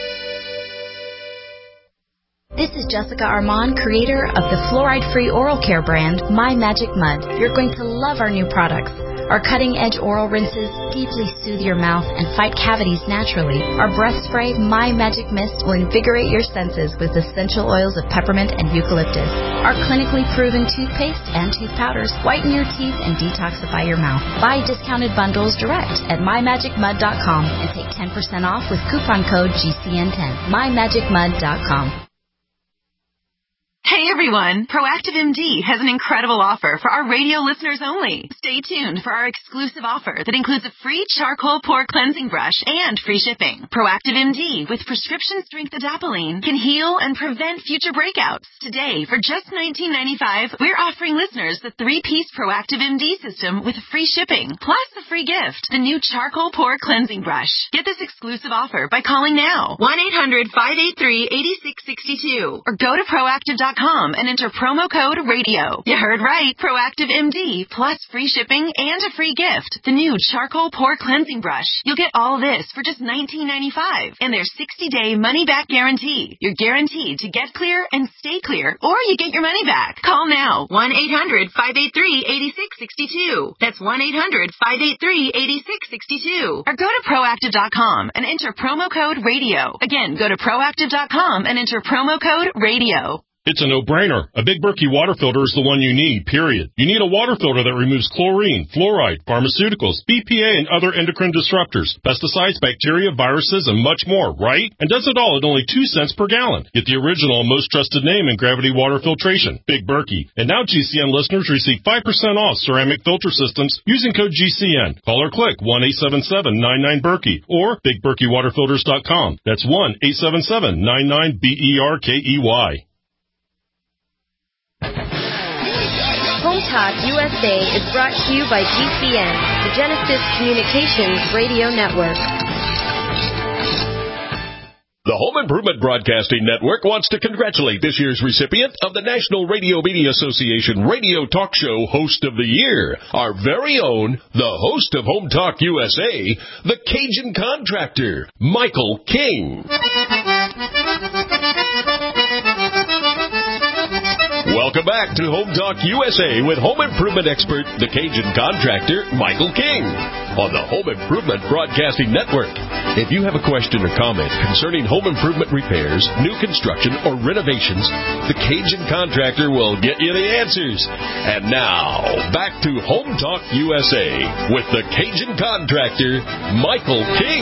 This is Jessica Armand, creator of the fluoride-free oral care brand, My Magic Mud. You're going to love our new products. Our cutting-edge oral rinses deeply soothe your mouth and fight cavities naturally. Our breath spray, My Magic Mist, will invigorate your senses with essential oils of peppermint and eucalyptus. Our clinically proven toothpaste and tooth powders whiten your teeth and detoxify your mouth. Buy discounted bundles direct at my magic mud dot com and take ten percent off with coupon code G C N ten. my magic mud dot com. Hey everyone, Proactive M D has an incredible offer for our radio listeners only. Stay tuned for our exclusive offer that includes a free charcoal pore cleansing brush and free shipping. Proactive M D with prescription strength adapalene can heal and prevent future breakouts. Today, for just nineteen ninety-five dollars, we're offering listeners the three-piece Proactive M D system with free shipping, plus the free gift, the new charcoal pore cleansing brush. Get this exclusive offer by calling now, one eight hundred, five eight three, eight six six two, or go to proactive dot com and enter promo code radio. You heard right. Proactive M D plus free shipping and a free gift. The new charcoal pore cleansing brush. You'll get all this for just nineteen ninety-five dollars and their sixty day money back guarantee. You're guaranteed to get clear and stay clear, or you get your money back. Call now. one eight hundred, five eight three, eight six six two. That's one eight hundred, five eight three, eight six six two. Or go to proactive dot com and enter promo code radio. Again, go to proactive dot com and enter promo code radio. It's a no-brainer. A Big Berkey water filter is the one you need, period. You need a water filter that removes chlorine, fluoride, pharmaceuticals, B P A, and other endocrine disruptors, pesticides, bacteria, viruses, and much more, right? And does it all at only two cents per gallon. Get the original and most trusted name in gravity water filtration, Big Berkey. And now G C N listeners receive five percent off ceramic filter systems using code G C N. Call or click one eight seven seven, nine nine, Berkey or big berkey water filters dot com. That's one eight seven seven, nine nine, B E R K E Y. Home Talk U S A is brought to you by G C N, the Genesis Communications Radio Network. The Home Improvement Broadcasting Network wants to congratulate this year's recipient of the National Radio Media Association Radio Talk Show Host of the Year, our very own, the host of Home Talk U S A, the Cajun Contractor, Michael King. Welcome back to Home Talk U S A with home improvement expert, the Cajun Contractor, Michael King, on the Home Improvement Broadcasting Network. If you have a question or comment concerning home improvement repairs, new construction, or renovations, the Cajun Contractor will get you the answers. And now, back to Home Talk U S A with the Cajun Contractor, Michael King.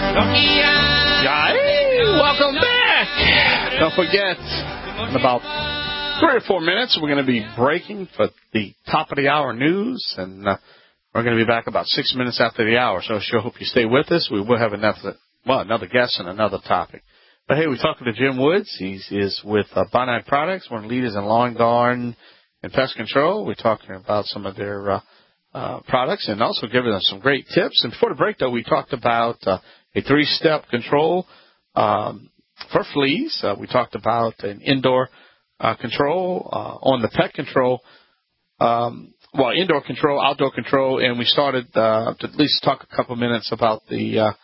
Hey, welcome back. Don't forget, in about three or four minutes, we're going to be breaking for the top of the hour news, and uh, we're going to be back about six minutes after the hour. So I sure hope you stay with us. We will have another, well, another guest and another topic. But hey, we're talking to Jim Woods. He is with uh, Bonide Products, one of the leaders in lawn, garden, and pest control. We're talking about some of their uh, uh, products and also giving us some great tips. And before the break, though, we talked about uh, a three-step control um, for fleas. Uh, we talked about an indoor uh, control uh, on the pet control. Um, well, indoor control, outdoor control, and we started uh, to at least talk a couple minutes about the uh,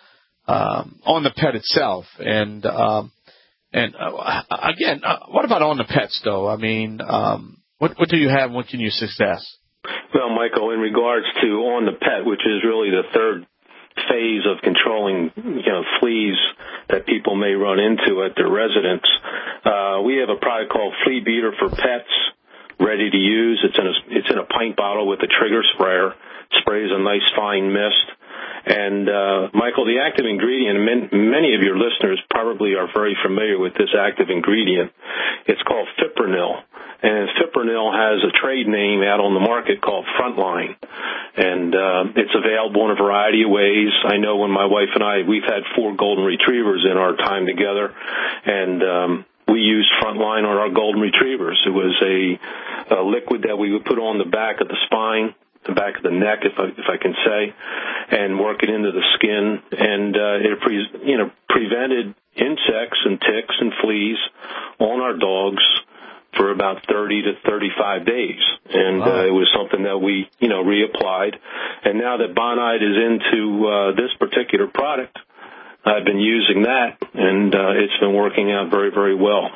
um, on the pet itself. And um, and uh, again, uh, what about on the pets, though? I mean, um, what what do you have? What can you suggest? Well, Michael, in regards to on the pet, which is really the third phase of controlling, you know, fleas that people may run into at their residence, uh, we have a product called Flea Beater for Pets, ready to use. It's in a it's in a pint bottle with a trigger sprayer. Sprays a nice fine mist. And uh, Michael, the active ingredient, and many of your listeners probably are very familiar with this active ingredient. It's called Fipronil. And Fipronil has a trade name out on the market called Frontline. And uh, it's available in a variety of ways. I know when my wife and I, we've had four golden retrievers in our time together, and um, we used Frontline on our golden retrievers. It was a, a liquid that we would put on the back of the spine, the back of the neck, if I, if I can say, and work it into the skin. And uh, it pre, you know, prevented insects and ticks and fleas on our dogs for about thirty to thirty-five days. And wow. uh, it was something that we, you know, reapplied. And now that Bonide is into uh, this particular product, I've been using that, and uh, it's been working out very, very well.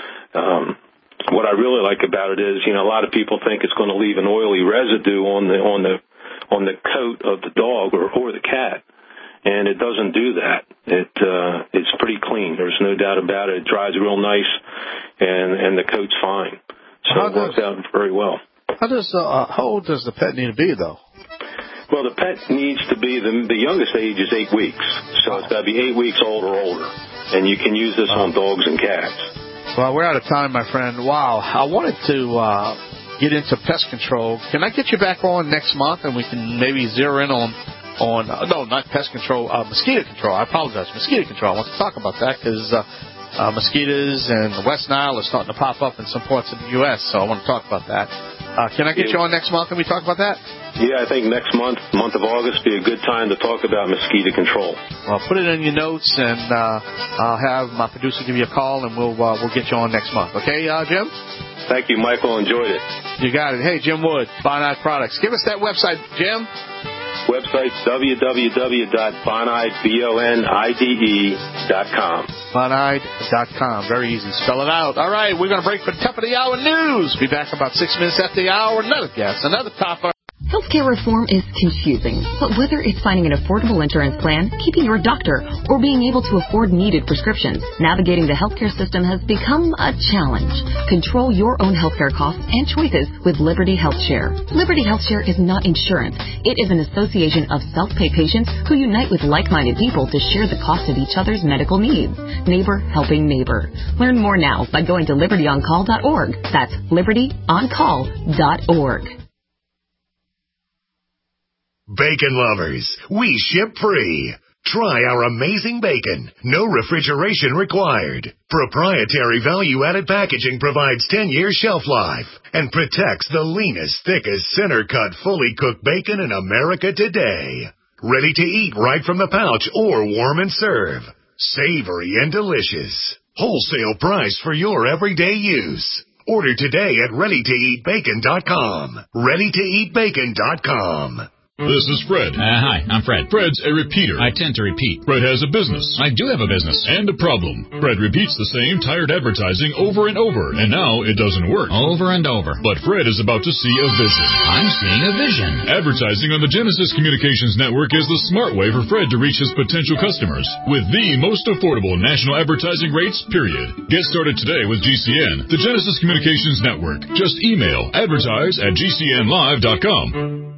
Um, what I really like about it is, you know, a lot of people think it's going to leave an oily residue on the on the on the coat of the dog or, or the cat, and it doesn't do that. It uh, it's pretty clean. There's no doubt about it. It dries real nice, and and the coat's fine. So how it works does, out very well. How does uh, how old does the pet need to be, though? Well, the pet needs to be, the, the youngest age is eight weeks, so it's got to be eight weeks old or older, and you can use this on dogs and cats. Well, we're out of time, my friend. Wow, I wanted to uh, get into pest control. Can I get you back on next month, and we can maybe zero in on, on uh, no, not pest control, uh, mosquito control. I apologize, mosquito control. I want to talk about that because uh, uh, mosquitoes and the West Nile are starting to pop up in some parts of the U S, so I want to talk about that. Uh, can I get you on next month and we talk about that? Yeah, I think next month, month of August, be a good time to talk about mosquito control. Well, put it in your notes, and uh, I'll have my producer give you a call, and we'll uh, we'll get you on next month. Okay, uh, Jim? Thank you, Michael. Enjoyed it. You got it. Hey, Jim Wood, Bonide Products. Give us that website, Jim. Website, w w w dot bonide, B O N I D E dot com. bonide dot com. Very easy. Spell it out. All right, we're going to break for the top of the hour news. Be back about six minutes after the hour. Another guest, another topper. Healthcare reform is confusing, but whether it's finding an affordable insurance plan, keeping your doctor, or being able to afford needed prescriptions, navigating the healthcare system has become a challenge. Control your own healthcare costs and choices with Liberty HealthShare. Liberty HealthShare is not insurance. It is an association of self-pay patients who unite with like-minded people to share the cost of each other's medical needs. Neighbor helping neighbor. Learn more now by going to liberty on call dot org. That's liberty on call dot org. Bacon lovers, we ship free. Try our amazing bacon. No refrigeration required. Proprietary value-added packaging provides ten years shelf life and protects the leanest, thickest, center-cut, fully cooked bacon in America today. Ready to eat right from the pouch or warm and serve. Savory and delicious. Wholesale price for your everyday use. Order today at ready to eat bacon dot com. ready to eat bacon dot com. This is Fred. Uh, hi, I'm Fred. Fred's a repeater. I tend to repeat. Fred has a business. I do have a business. And a problem. Fred repeats the same tired advertising over and over, and now it doesn't work. Over and over. But Fred is about to see a vision. I'm seeing a vision. Advertising on the Genesis Communications Network is the smart way for Fred to reach his potential customers with the most affordable national advertising rates, period. Get started today with G C N, the Genesis Communications Network. Just email advertise at G C N live dot com.